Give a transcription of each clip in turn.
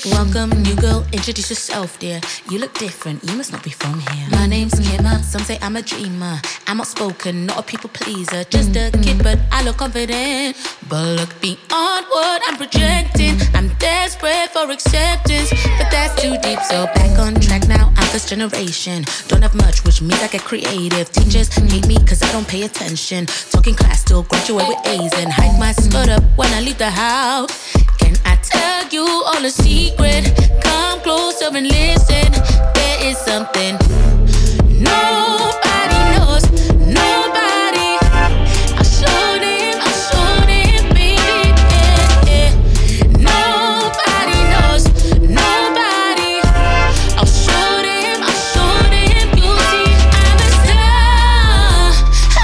Welcome, new girl, introduce yourself, dear. You look different, you must not be from here. My name's Kimmer, some say I'm a dreamer. I'm outspoken, not a people pleaser. Just a kid, but I look confident. But look beyond what I'm projecting. I'm desperate for acceptance, but that's too deep. So back on track now, I'm first generation. Don't have much, which means I get creative. Teachers hate me cause I don't pay attention. Talking class, still graduate with A's and hike my skirt up when I leave the house. Can I tell you all a secret? Come closer and listen. There is something nobody knows. Nobody. I'll show them, baby. Yeah, yeah. Nobody knows. Nobody. I'll show them, you see, I'm a star.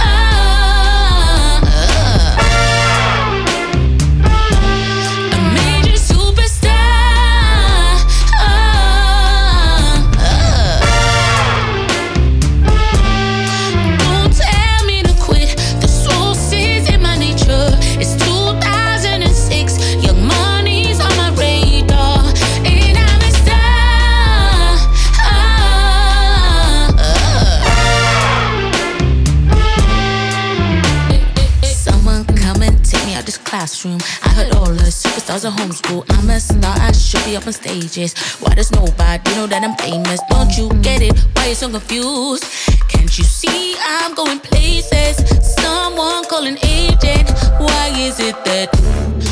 A major superstar. Don't tell me to quit. The source is in my nature. It's 2006. Young money's on my radar, and I'm a star. Someone come and take me out this classroom. I heard all the superstars are homeschool. I'm a star, I should be up on stages. Why does nobody know that I'm famous? Don't you get it? Why you so confused? Can't you see I'm going places? Someone call an agent. Why is it that